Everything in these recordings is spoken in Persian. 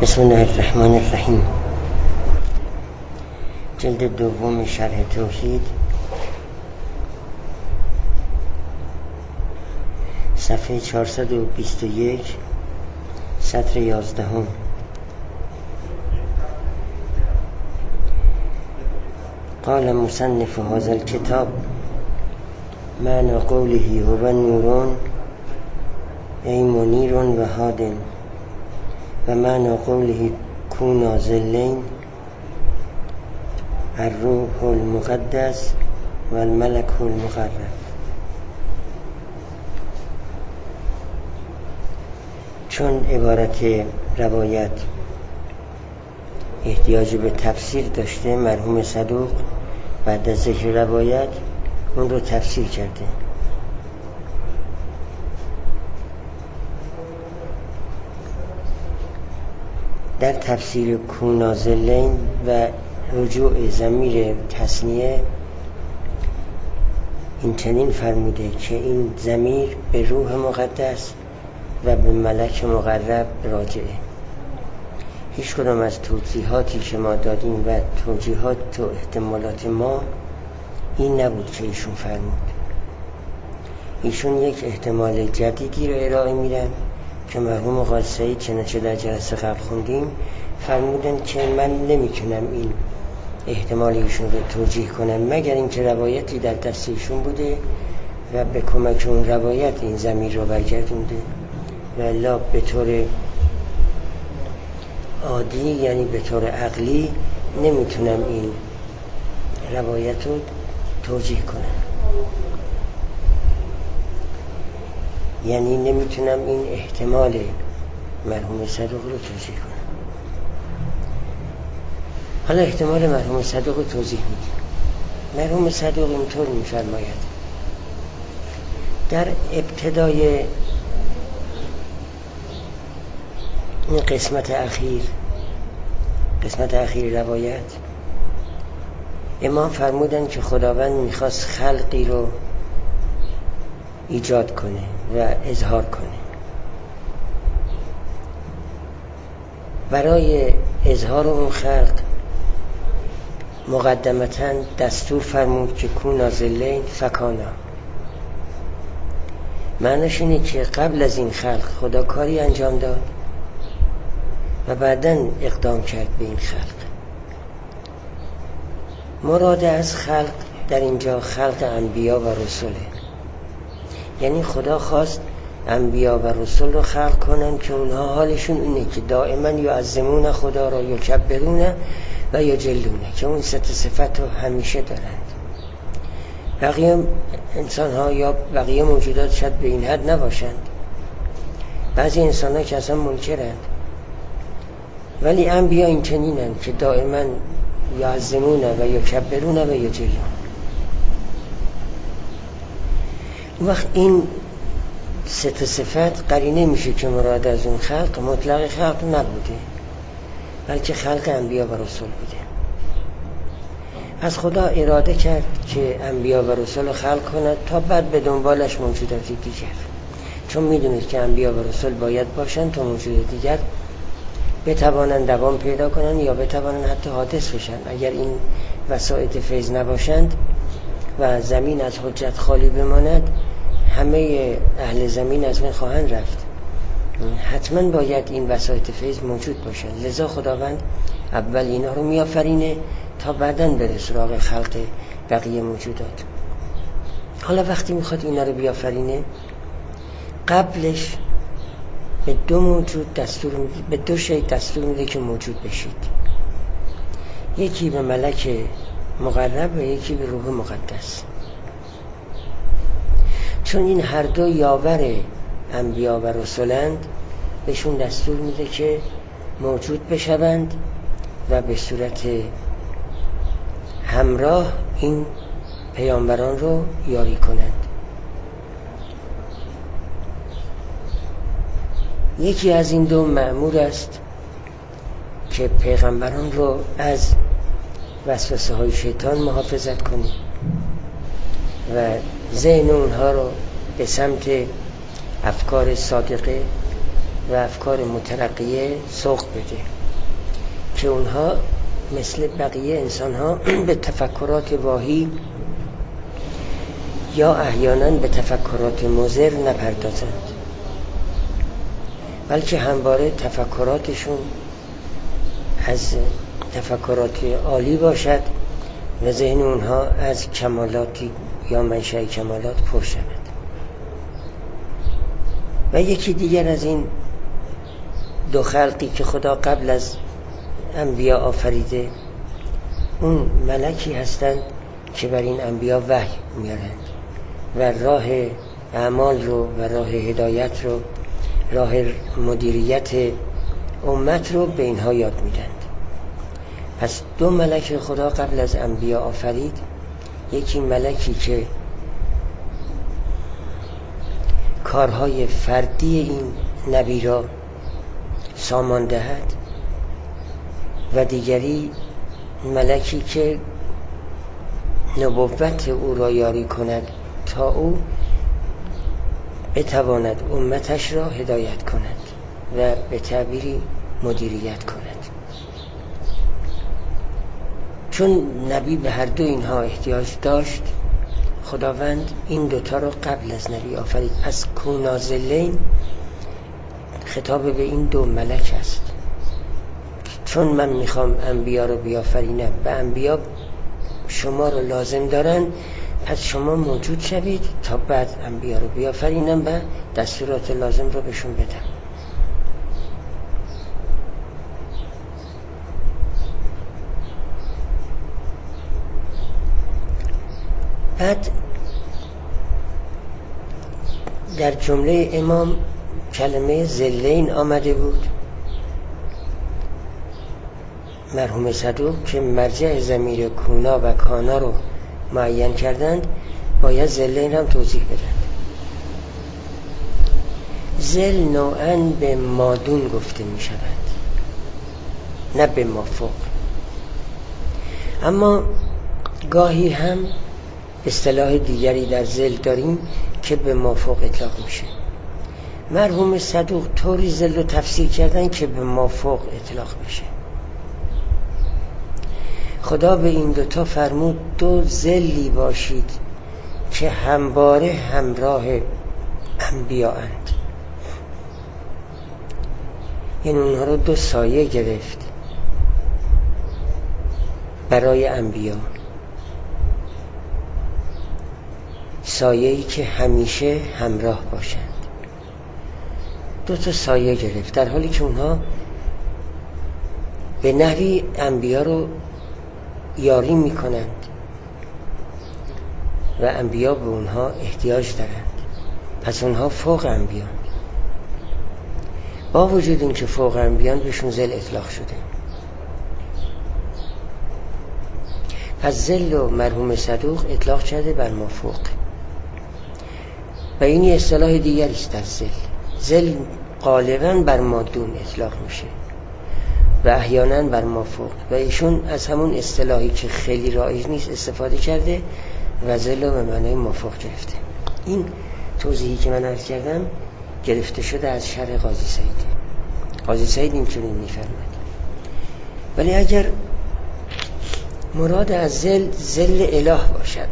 بسم الله الرحمن الرحیم. جلد دوم شرح توحید، صفحه 421، سطر 11. قال مصنف هذا الكتاب معنى قوله هو نور ای منیر و هاد و معنى قوله كونا ظلین الروح المقدس و الملک المقرب. چون عبارت روایت احتیاج به تفسیر داشته، مرحوم صدوق بعد از ذکر روایت اون رو تفسیر کرده. در تفسیر کونا ظلین و رجوع ضمیر تثنیه این چنین فرموده که این ضمیر به روح مقدس و به ملک مقرب راجعه. هیچ کدام از توضیحاتی که ما دادیم و توجیهات و احتمالات ما این نبود که ایشون فرمود. ایشون یک احتمال جدیدی رو ارائه میدن که مرحوم قاضی سعید چنانچه در جلسه قبل خوندیم فرمودن که من نمیتونم این احتمال ایشون رو توجیه کنم مگر اینکه روایتی در دست ایشون بوده و به کمک اون روایت این ضمیر رو برگردونده، و الا به طور عادی یعنی به طور عقلی نمیتونم این روایت رو توجیه کنم، یعنی نمیتونم این احتمال مرحوم صدوق رو توجیه کنم. حالا احتمال مرحوم صدوق رو توضیح میدیم. مرحوم صدوق اینطور میفرماید: در ابتدای این قسمت اخیر روایت امام فرمودن که خداوند میخواست خلقی رو ایجاد کنه و اظهار کنه. برای اظهار اون خلق مقدمتاً دستور فرمود که کونا ظلین فکانا. معنیش اینه که قبل از این خلق خدا کاری انجام داد و بعداً اقدام کرد به این خلق. مراد از خلق در اینجا خلق انبیا و رسوله، یعنی خدا خواست انبیا و رسول رو خلق کنن که اونها حالشون اینه که دائما یعظمون خدا را، یکبرون و یجلونه، که اون ست صفت رو همیشه دارند. بقیه انسان ها یا بقیه موجودات شاید به این حد نباشند، بعضی انسان ها که اصلا منکرند، ولی انبیا این چنینند که دائما یعظمون و یکبرون و یجلون. وقت این ست صفت قرینه میشه که مراد از اون خلق مطلق خلق نبوده، بلکه خلق انبیا و رسول بوده. از خدا اراده کرد که انبیا و رسول خلق کند تا بعد به دنبالش موجودات دیگر، چون میدونید که انبیا و رسول باید باشند تا موجودات دیگر بتوانند دوام پیدا کنند یا بتوانند حتی حادث بشن. اگر این وسائط فیض نباشند و زمین از حجت خالی بماند، همه اهل زمین از من خواهند رفت. حتما باید این وسائط فیض موجود باشند. لذا خداوند اول اینا رو میآفرینه تا بعداً بره سراغ خلق بقیه موجودات. حالا وقتی میخواد اینا رو بیافرینه، قبلش به دو موجود دستور میده، به دو شی دستور میده که موجود بشید. یکی به ملک مقرب و یکی به روح مقدس. چون این هر دو یاور انبیا و رسولند، بهشون دستور میده که موجود بشوند و به صورت همراه این پیامبران رو یاری کنند. یکی از این دو مأمور است که پیغمبران رو از وسوسه های شیطان محافظت کنه و ذهن اونها رو به سمت افکار صادقه و افکار مترقیه سوق بده که اونها مثل بقیه انسان‌ها به تفکرات واهی یا احیانا به تفکرات مضر نپردازند، بلکه همواره تفکراتشون از تفکرات عالی باشد و ذهن اونها از کمالاتی یا منشأ کمالات پر شود. و یکی دیگر از این دو خلقی که خدا قبل از انبیا آفریده، اون ملکی هستند که بر این انبیا وحی میارند و راه اعمال رو و راه هدایت رو، راه مدیریت امت رو به اینها یاد میدند. پس دو ملک خدا قبل از انبیا آفرید، یکی ملکی که کارهای فردی این نبی را سامان دهد و دیگری ملکی که نبوت او را یاری کند تا او بتواند امتش را هدایت کند و به تعبیری مدیریت کند. چون نبی به هر دو اینها احتیاج داشت، خداوند این دوتا رو قبل از نبی آفرید. پس کونازلین خطاب به این دو ملک است. چون من میخوام انبیا رو بیافرینم و انبیا شما رو لازم دارن، پس شما موجود شوید تا بعد انبیا رو بیافرینم و دستورات لازم رو بهشون بدم. بعد در جمله امام کلمه ذلین آمده بود. مرحوم صدوق که مرجع ضمیر کونا و کانا رو معین کردند، باید ذلین هم توضیح بدند. ذل نوعاً به مادون گفته می شود، نه به مافوق. اما گاهی هم اصطلاح دیگری در ذل داریم که به مافوق اطلاق میشه. مرحوم صدوق طوری ذل رو تفسیر کردن که به مافوق اطلاق بشه. خدا به این دوتا فرمود دو ذلی باشید که همواره همراه انبیا اند. یعنی اونها رو دو سایه گرفت برای انبیا، سایه‌ای که همیشه همراه باشند. دو تا سایه گرفت در حالی که اونها به نحوی انبیا رو یاری میکنند و انبیا به اونها احتیاج دارند. پس اونها فوق انبیان. با وجود این که فوق انبیان بهشون ذل اطلاق شده. پس ذل و مرحوم صدوق اطلاق شده بر مافوق و این اصطلاح دیگری است در ذل. ذل غالباً بر مادون اطلاق میشه و احیانا بر مافوق و ایشون از همون اصطلاحی که خیلی رایج نیست استفاده کرده و ذل رو به معنای مافوق گرفته. این توضیحی که من عرض کردم گرفته شده از شرح قاضی سعید. قاضی سعید اینجوری میفرماید. ولی اگر مراد از ذل اله باشد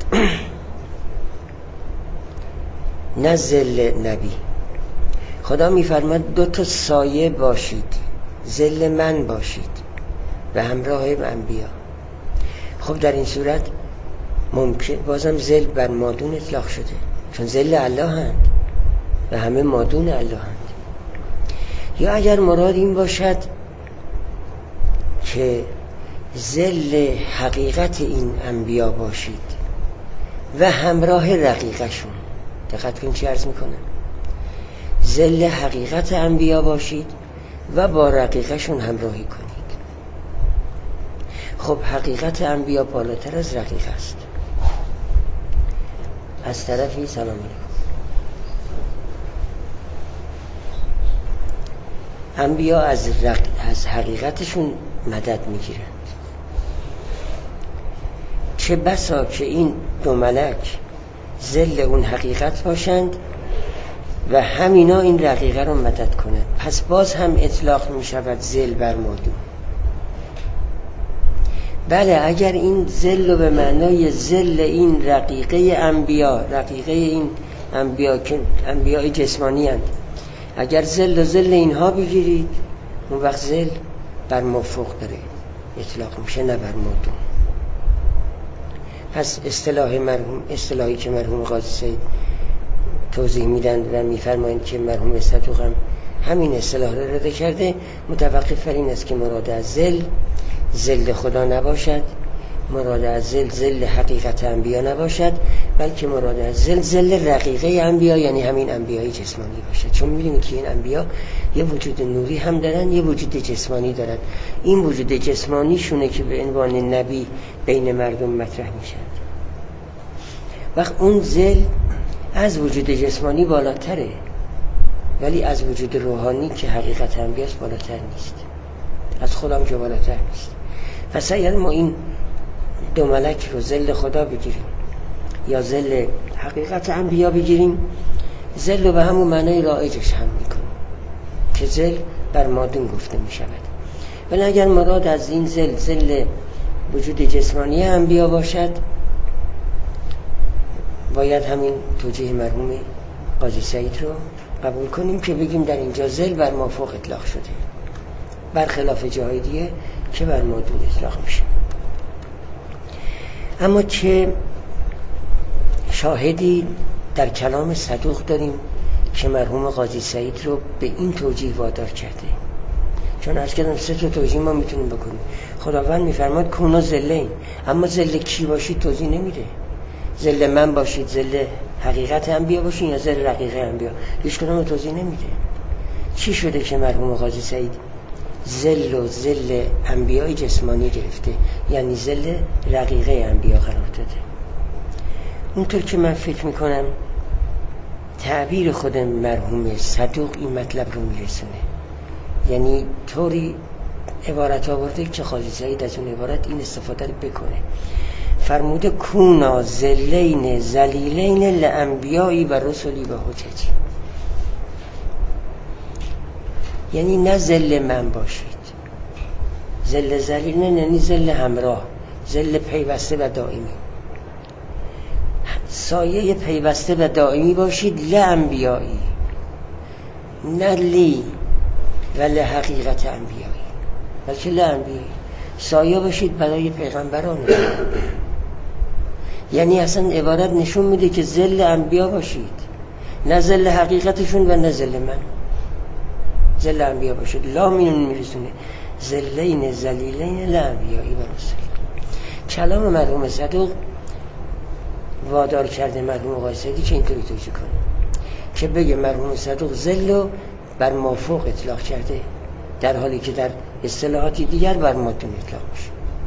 نه ذل نبی، خدا میفرماید دو تا سایه باشید، ذل من باشید و همراه انبیا. خب در این صورت ممکن بازم ذل بر مادون اطلاق شده، چون ذل الله هست و همه مادون الله هست. یا اگر مراد این باشد که ذل حقیقت این انبیا باشید و همراه رقیقشون. دقت کنید چی عرض میکنم. ذل حقیقت انبیا باشید و با رقیقشون همراهی کنید. خب حقیقت انبیا بالاتر از رقیق است. از طرفی سلام علیکم، انبیا از حقیقتشون مدد میگیرند. چه بسا که این دو ملک ذل اون حقیقت باشند و همینا این رقیقه رو مدد کنند. پس باز هم اطلاق می شود ذل بر مادون. بله اگر این ذل رو به معنای ذل این رقیقه انبیا، رقیقه این انبیا که انبیاء جسمانی هستند، اگر ذل و ذل اینها بگیرید اون وقت ذل بر مافوق داره اطلاق میشه، نه بر مادون. پس اصطلاحی که مرحوم قاضی سعید توضیح میدن و میفرمایند که مرحوم صدوق هم همین اصطلاح رو رد کرده، متوقف بر این است که مراد از ذل خدا نباشد، مراد از ذل حقیقت انبیا نباشد، بلکه مراد از ذل رقیقه انبیا، یعنی همین انبیای جسمانی باشد. چون می‌بینیم که این انبیا یه وجود نوری هم دارن، یه وجود جسمانی دارن. این وجود جسمانی شونه که به عنوان نبی بین مردم مطرح میشن. وقت اون ذل از وجود جسمانی بالاتره، ولی از وجود روحانی که حقیقت انبیاست بالاتر نیست، از خودم که بالاتر نیست. پس اگر ما این دو ملک رو ذل خدا بگیریم یا ذل حقیقت انبیا بگیریم، ذل رو به همون معنای رایجش هم میکنیم که ذل بر مادون گفته میشود. ولی اگر مراد از این ذل وجود جسمانی انبیا باشد، باید همین توجیه مرحوم قاضی سعید رو قبول کنیم که بگیم در اینجا ذل بر مافوق اطلاق شده، برخلاف جاهای دیگه که بر مادون اطلاق میشه. اما چه شاهدی در کلام صدوق داریم که مرحوم قاضی سعید رو به این توجیه وادار کرده؟ چون عرض کردم 3 تا توجیه ما میتونیم بکنیم. خداوند میفرماد کونا ذلین، اما ذل کی باشید توضیح نمیده. ذل من باشید، ذل حقیقت انبیا باشید یا ذل رقیقه انبیا، هیچ کدوم توضیح نمیده. چی شده که مرحوم قاضی سعید ذل انبیای جسمانی گرفته، یعنی ذل رقیقه انبیا قرار داده؟ اونطور که من فکر میکنم تعبیر خود مرحوم صدوق این مطلب رو میرسونه، یعنی طوری عبارت آورده که قاضی سعید از اون عبارت این استفاده رو بکنه. فرموده کونا ذلین ذلیلین لانبیایی و رسلی و حججی، یعنی نه ذل من باشید. ذل ذلیلین یعنی ذل همراه، ذل پیوسته و دائمی، سایه پیوسته و دائمی باشید لانبیایی، نه لی ولی حقیقت انبیایی، بلکه لانبیایی، سایه باشید برای پیغمبران. یعنی اصلا عبارت نشون میده که ذل انبیا باشید، نه ذل حقیقتشون و نه ذل من، ذل انبیا باشید. لا مینون میرسونه ذلین ذلیلین لانبیایی و رسل. کلام مرحوم صدوق وادار کرده مرحوم قاضی سعیدی که اینطوری توجیه کنه که بگه مرحوم صدوق ذل رو بر مافوق اطلاق کرده، در حالی که در اصطلاحاتی دیگر بر مادون اطلاق میشه.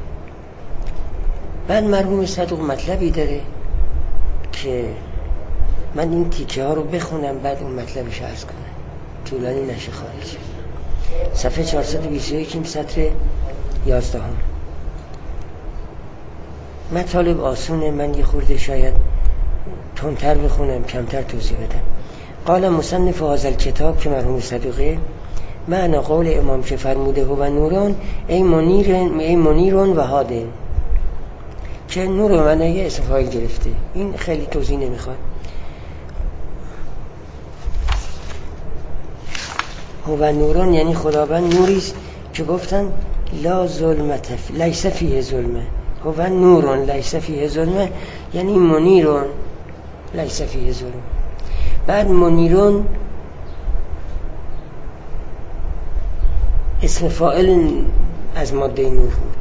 بعد مرحوم صدوق مطلبی داره که من این تیکه ها رو بخونم بعد اون مطلبش عرض کنم، طولانی نشه خارج. صفحه 421 سطر 11. مطالب آسونه، من یه خورده شاید تندتر بخونم کمتر توضیح بدم. قال مصنف هذا الکتاب که مرحوم صدوقه، معنی قول امام که فرموده هو نوران ای منیرون و هادن، که نور معنی اسم فاعل گرفته، این خیلی توضیح نمیخواد. هو نوران یعنی خداوند نوریست که گفتن لا ظلمت لیس فیه ظلمه، هو نوران لیس فیه ظلمه یعنی منیرون لیس فیه ظلمه. بعد منیرون اسم فاعل از ماده نور بود.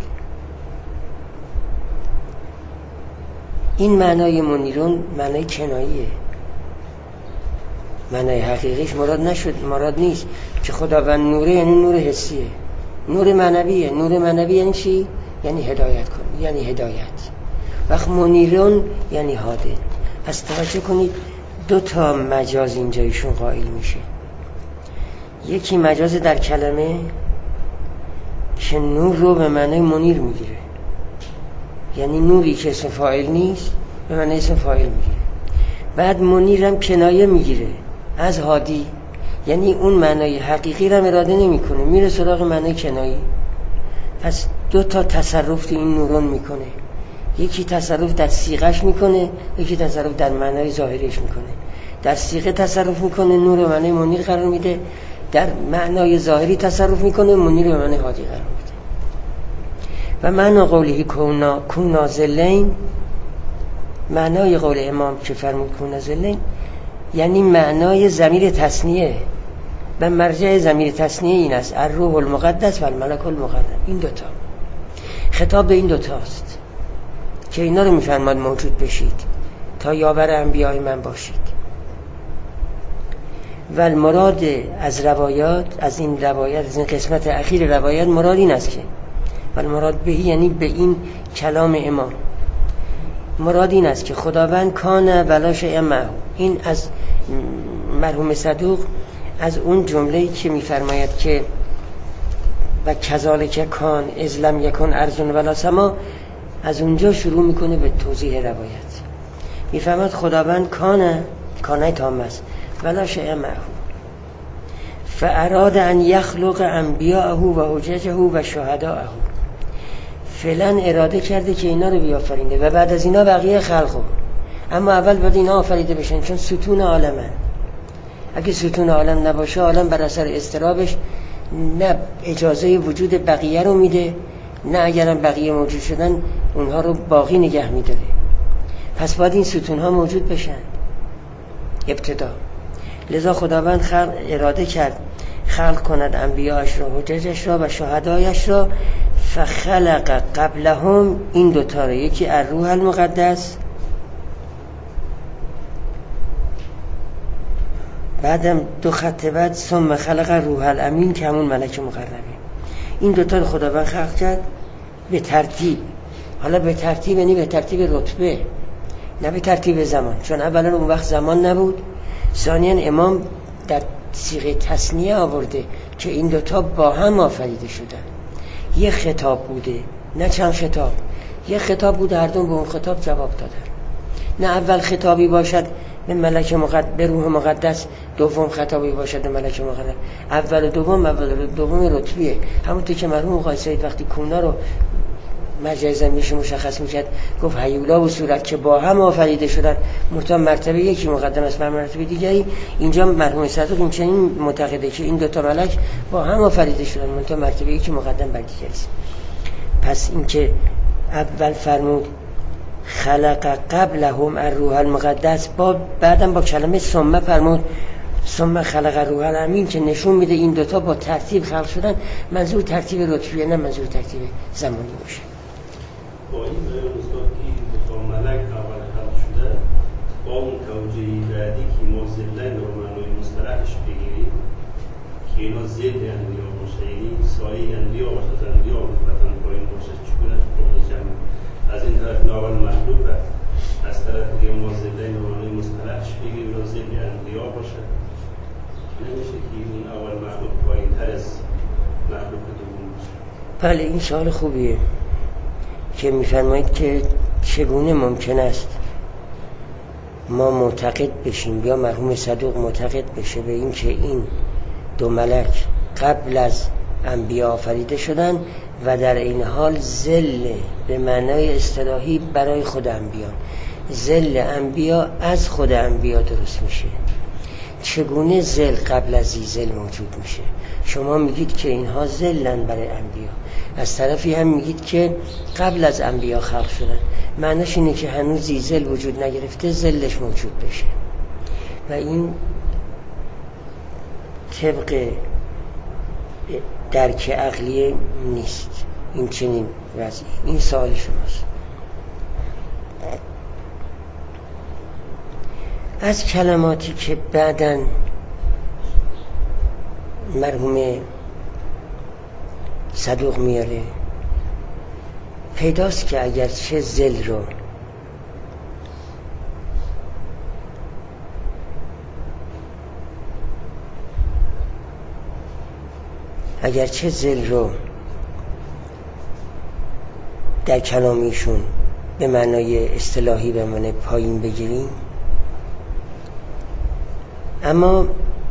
این معنای منیرون معنای کناییه، معنای حقیقیش مراد نیست که خداوند نوره یعنی نور حسیه، نور معنویه. نور معنوی یعنی چی؟ یعنی هدایت کن، یعنی هدایت. وقت منیرون یعنی هاده. پس توجه کنید 2 تا مجاز اینجایشون قائل میشه. یکی مجاز در کلمه که نور رو به معنای منیر میگیره، یعنی نوری که اسم فاعل نیست به معنای اسم فاعل میگیره. بعد منیرم کنایه میگیره، از هادی، یعنی اون معنای حقیقی رو اراده نمیکنه، میره سراغ معنای کنایی. پس دو تا تصرف تو این نورون میکنه، یکی تصرف در صیغه‌اش میکنه، یکی تصرف در معنای ظاهریش میکنه. در صیغه تصرف میکنه، نور رو معنای منیر قرار میده، در معنای ظاهری تصرف میکنه، منیر رو معنای هادی قرار میده. و معنی قوله کونا ظلین، معنای قول امام که فرمود کونا ظلین یعنی معنای ضمیر تثنیه و مرجع ضمیر تثنیه این است، الروح المقدس و الملک المقرب. این دوتا خطاب به این دوتاست که اینا رو میفرماد موجود بشید تا یاور انبیای من باشید. و المراد از روایات، از این روایت، از این قسمت اخیر روایت، مراد این است که و المراد بهی یعنی به این کلام امام، مراد این است که خداوند کان ولا شیء معه. این از مرحوم صدوق از اون جمله‌ای که می‌فرماید که و کذالک کان اذ لم یکن ارض ولا سما، از اونجا شروع میکنه به توضیح روایت. میفهمد خداوند کانه تام است ولا شیء معه، فاراد ان یخلق انبیاءه و حججه و شهداءه. فعلا اراده کرده که اینا رو بیافرینه و بعد از اینا بقیه خلقو، اما اول باید اینا آفریده بشن، چون ستون عالمن. اگه ستون عالم نباشه، عالم بر اثر اضطرابش نه اجازه وجود بقیه رو میده، نه اگرم بقیه موجود شدن اونها رو باقی نگه میداره. پس باید این ستون ها موجود بشن ابتدا. لذا خداوند اراده کرد خلق کند انبیاءش را، حججش را و شهدایش را. فخلق قبلهم، این دوتا رو، یکی الروح المقدس، بعدم دو خط بعد ثم خلق روح الامین که همون ملک مقربه. این دوتا رو خداوند خلق کرد به ترتیب. حالا به ترتیب یعنی به ترتیب رتبه، نه به ترتیب زمان، چون اولا اون وقت زمان نبود. ثانیا امام در صیغه تثنیه آورده که این دوتا با هم آفریده شدن. یه خطاب بوده، نه چند خطاب. یه خطاب بوده، هر دو به اون خطاب جواب دادن. نه اول خطابی باشد به ملک مقدس، به روح مقدس، دوم خطابی باشد به ملک مقرب. اول و دوم رتبیه. همونطور که مرحوم آقای سید وقتی کونا رو مرجع ضمیرش مشخص میکرد گفت هیولا و صورت که با هم آفریده شدن، مرتبط مرتبه یکی مقدم است بر مرتبه دیگری. اینجا مرحوم صدوق این چنین معتقده که این دوتا ملک با هم آفریده شدن، مرتبط مرتبه یکی مقدم بر دیگری است. پس این که اول فرمود خلق قبلهم الروح المقدس، بعدم با کلمه ثم فرمود ثم خلق روح الامین، که نشون میده این دوتا با ترتیب خلق شدن. منظور ترتیب رتبیه، نه منظور ترتیب زمانی باشه. با این استاد که این دوتا ملک اول خلق شده، با اون توجیه بعدی که ما ضلن رو معنای مصطلحش بگیریم که اینا ضد انبیا باشه، یعنی سایه انبیا باشه، انبیا وطن پایین باشه، چگونه جمع از این طرف ناول مخلوق است، از طرف دیگه ما ضلن رو معنای مصطلحش بگیریم و ضد انبیا باشه. نمیشه که اون اول مخلوق پایین تر از مخلوق دوم باشه. بله، این سوال خوبیه که میفرمایید که چگونه ممکن است ما معتقد بشیم یا مرحوم صدوق معتقد بشه به این که این دو ملک قبل از انبیا آفریده شدن و در این حال ظل به معنای اصطلاحی برای خود انبیا، ظل انبیا از خود انبیا درست میشه. چگونه ظل قبل از ظل موجود میشه؟ شما میگید که اینها ظلن برای انبیا، از طرفی هم میگید که قبل از انبیا خلق شدن. معنیش اینه که هنوز ظل وجود نگرفته، ظلش موجود بشه و این طبق درک عقلی نیست. این چنین وضعی. این سوال شماست. از کلماتی که بعداً مرحوم صدوق میاره پیداست که اگرچه ظل رو در کلامیشون به معنای اصطلاحی به معنای پایین بگیریم، اما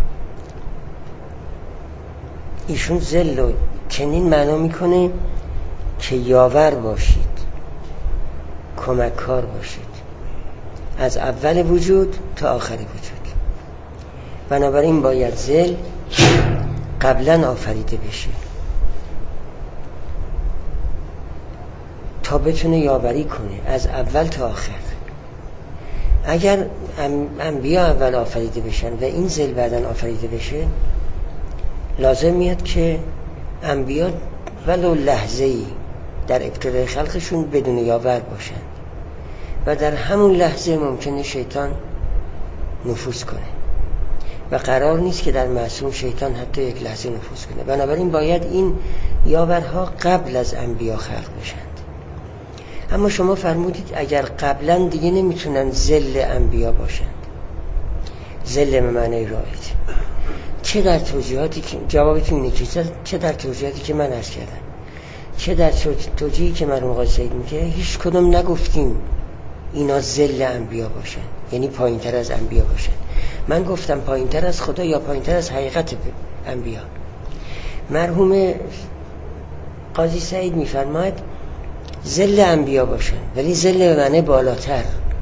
ایشون ذل و چنین معنا میکنه که یاور باشید، کمک کار باشید از اول وجود تا آخر وجود. بنابراین باید ذل قبلا آفریده بشه تا بتونه یاوری کنه از اول تا آخر. اگر انبیا اول آفریده بشن و این ذل بعدن آفریده بشه، لازم میاد که انبیا ولو لحظه‌ای در ابتدای خلقشون بدون یاور باشن و در همون لحظه ممکنه شیطان نفوذ کنه و قرار نیست که در معصوم شیطان حتی یک لحظه نفوذ کنه. بنابراین باید این یاورها قبل از انبیا خلق بشند. اما شما فرمودید اگر قبلا دیگه نمیتونن ذل انبیا باشند، ذل به معنی رایج، چه در توجیهاتی که جوابتون اینه که چه در توجیهاتی که من عرض کردم، چه در توجیهی که مرحوم قاضی سعید میگه، هیچ کدوم نگفتیم اینا ذل انبیا باشن، یعنی پایین تر از انبیا باشن. من گفتم پایین تر از خدا یا پایین تر از حقیقت انبیا. مرحوم قاضی سعید میفرماید ذل انبیا باشن، ولی ذل به معنی بالاتر،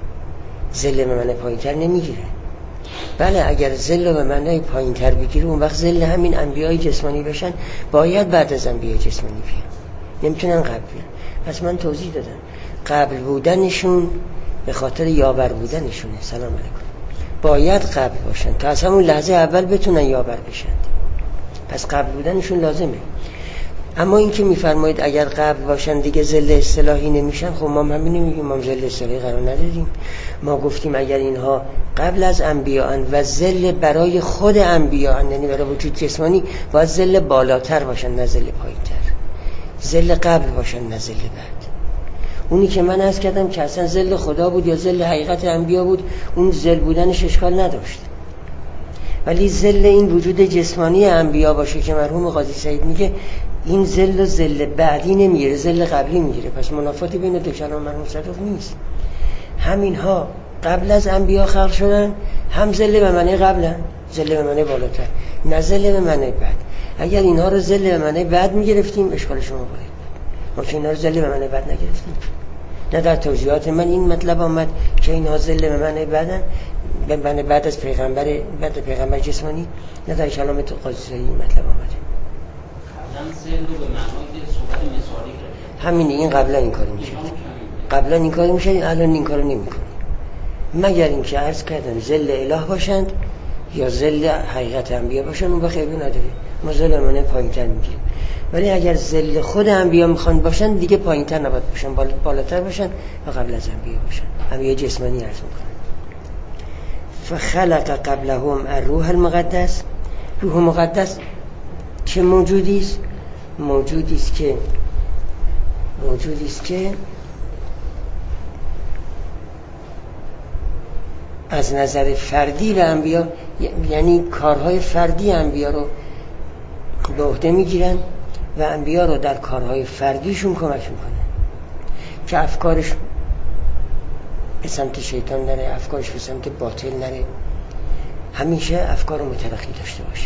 ذل به معنی پایین تر نمیگیره. بله اگر ذل به معنی پایین تر بگیره اون وقت ذل همین انبیای جسمانی بشن، باید بعد از انبیای جسمانی بیان، نمیتونن قبل بیان. پس من توضیح دادم قبل بودنشون به خاطر یاور بودنشونه. سلام علیکم. باید قبل باشن تا از همون لحظه اول بتونن یاور بشن، پس قبل بودنشون لازمه. اما این که میفرمایید اگر قبل باشن دیگه ذل اصطلاحی نمیشن، خب ما همین نمیگیم، ما ذل اصطلاحی قرار ندادیم. ما گفتیم اگر اینها قبل از انبیاءن و ذل برای خود انبیاءن، یعنی برای وجود جسمانی، باید ذل بالاتر باشن نه ذل پایینتر، ذل قبل باشن نه ذل بعد. اونی که من عرض کردم که اصلا ذل خدا بود یا ذل حقیقت انبیا بود، اون ذل بودنش اشکال نداشت، ولی ذل این وجود جسمانی انبیا باشه که مرحوم قاضی سعید میگه این ذل و ذل بعدی نمیگیره، ذل قبلی میگیره. پس منافاتی بین دو کلام مرحوم صدوق نیست. همینها قبل از انبیا خلق شدن، هم ذل به معنی قبلن، ذل به معنی بالاتر، نه ذل به معنی بعد. اگر اینها رو ذل به معنی بعد میگرفتیم اشکال شما بود، ما که اینها رو ذل به معنی بعد نگرفتیم. نه در توضیحات من این مطلب آمد که اینها ذل به معنی بعدن، به معنی بعد از پیغمبر جسمانی، نه در کلام قاضی سعید مطلب آمده. همین این قبلا این کارو میشه، قبلا این کارو میشه، الان این کارو نمیکنه، مگر اینکه عرض کردم ذل اله باشند یا ذل حقیقت انبیا باشند، اون وقت عیبی نداره، ما ذل منه پایینتر میگیم. ولی اگر ذل خود انبیا میخوان باشن دیگه پایینتر نباید باشن، بالاتر باشن و قبل از انبیا باشن. انبیا جسمانی عرض میکنن. فخلق قبلهم الروح المقدس. روح مقدس چه موجودی است؟ موجودی است که از نظر فردی و انبیا، یعنی کارهای فردی انبیا رو به عهده میگیرن و انبیا رو در کارهای فردیشون کمک میکنن که افکارش به سمت شیطان نره، افکارش به سمت باطل نره، همیشه افکار مترقی داشته باشه.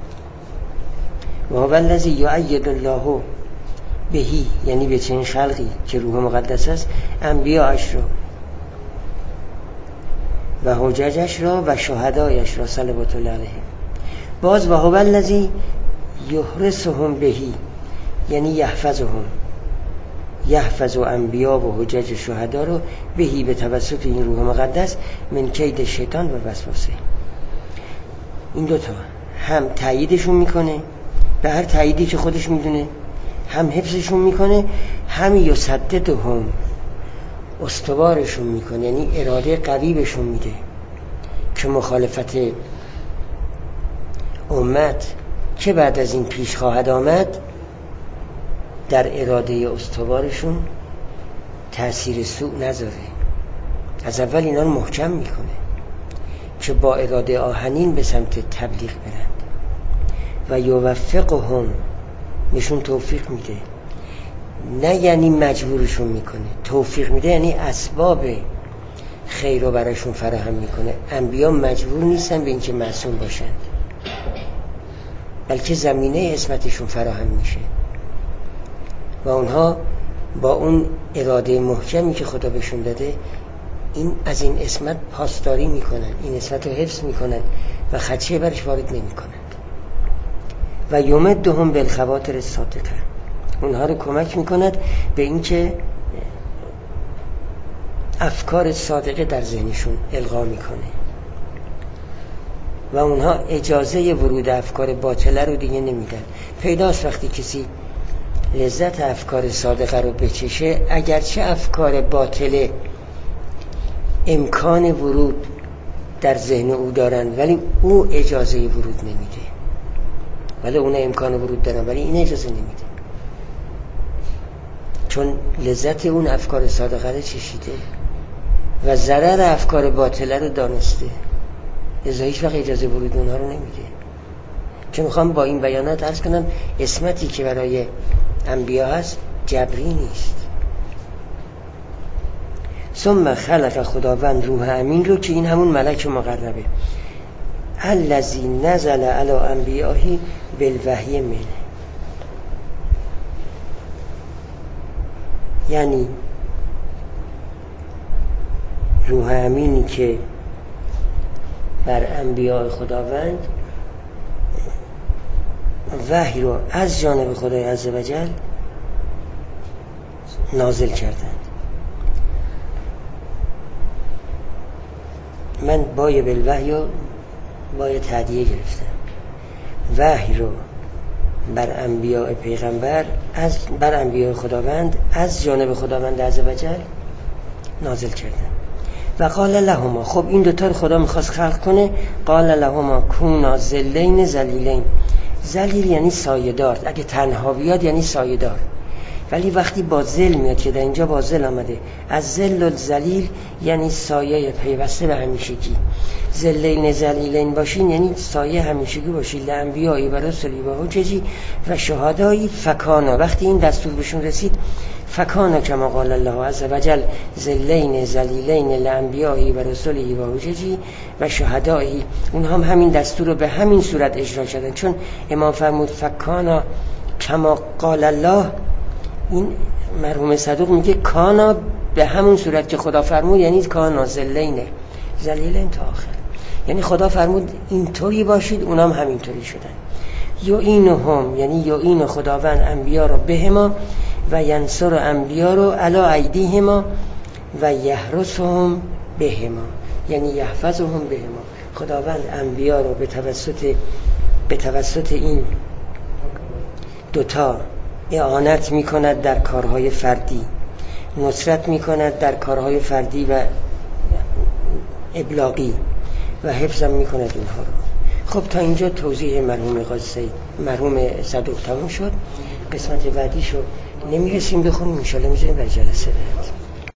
و هو الذی یؤید الله بهی، یعنی به چنین خلقی که روح مقدس است، انبیاءش رو و حججش را و شهدایش را صلوات الله علیهم. باز و هو الذی یحرسهم بهی، یعنی یحفظ انبیا و حجج شهدا رو بهی، به توسط این روح مقدس، من کید شیطان و وسوسه. این دوتا هم تاییدشون میکنه به هر تاییدی که خودش میدونه، هم حفظشون میکنه، هم یسددهم، استوارشون میکنه، یعنی اراده قوی بهشون میده که مخالفت امت که بعد از این پیش خواهد آمد در اراده استوارشون تأثیر سوء نذاره. از اول اینا رو محکم میکنه که با اراده آهنین به سمت تبلیغ برند. و یوفقهم، نشون توفیق میده، نه یعنی مجبورشون میکنه، توفیق میده یعنی اسباب خیر رو براشون فراهم میکنه. انبیا مجبور نیستن به اینکه معصوم باشند، بلکه زمینه عصمتشون فراهم میشه و اونها با اون اراده محکمی که خدا بهشون داده از این عصمت پاسداری میکنن، این عصمت رو حفظ میکنن و خدشه برش وارد نمیکنن. و یمدهم بالخواطر الصادقه، اونها رو کمک میکند به اینکه افکار صادقه در ذهنشون القا میکنه و اونها اجازه ورود افکار باطله رو دیگه نمیدن. پیداست وقتی کسی لذت افکار صادقه رو بچشه، اگرچه افکار باطله امکان ورود در ذهن او دارن ولی او اجازه ورود نمیده، ولی اون امکان ورود دارن ولی این اجازه نمیده، چون لذت اون افکار صادقه رو چشیده و ضرر افکار باطله رو دانسته، لذا هیچ وقت اجازه ورود اونها رو نمیده. چون میخوام با این بیانات عرض کنم عصمتی که برای انبیا هست جبری نیست. ثم خلق خداوند روح امین رو، که این همون ملک مقربه، الذی نزل علی انبیائه بالوحی منه، یعنی روح امینی که بر انبیاء خداوند وحی رو از جانب خدای عزوجل نازل کردند. من بای بالوحی رو بای تعدیه گرفتم. وحی رو بر انبیاء پیغمبر بر انبیاء خداوند از جانب خداوند عزوجل نازل کردند. و قال لهما، خب این دوتا رو خدا میخواست خلق کنه. قال لهما کونا ذلین ذلیلین. ذلیل یعنی سایه‌دار، اگه تنها بیاد یعنی سایه‌دار، ولی وقتی با ذل میاد که در اینجا با ذل آمده، از ذل الذلیل یعنی سایه پیوسته به همیشگی. ذلین ذلیلین باشین یعنی سایه همیشگی باشین. لانبیایی و رسلی و حججی و شهدایی فکانا، وقتی این دستور بهشون رسید فکانا کما قال الله عز وجل ذلین ذلیلین لانبیایی و رسلی و حججی و شهدایی، اونها هم همین دستور رو به همین صورت اجرا کردن. چون امام فرمود فکانا کما قال الله، این مرحوم صدوق میگه کانا به همون صورت که خدا فرمود، یعنی کانا ذلینه ذلیلین تا آخر، یعنی خدا فرمود اینطوری باشید، اونام همینطوری شدن. یعینهم یعنی یعین خداوند انبیا رو بهما و ینصر انبیا رو علی ایدیهما و یحرسهم بهما، یعنی یحفظهم بهما. خداوند انبیا رو به توسط این دوتا اعانت میکند در کارهای فردی، نصرت میکند در کارهای فردی و ابلاغی و حفظم میکند اونها رو. خب تا اینجا توضیح مرحوم صدوق تموم شد. قسمت بعدیشو نمیرسیم بخونیم، انشالله میذاریم برای جلسه بعد.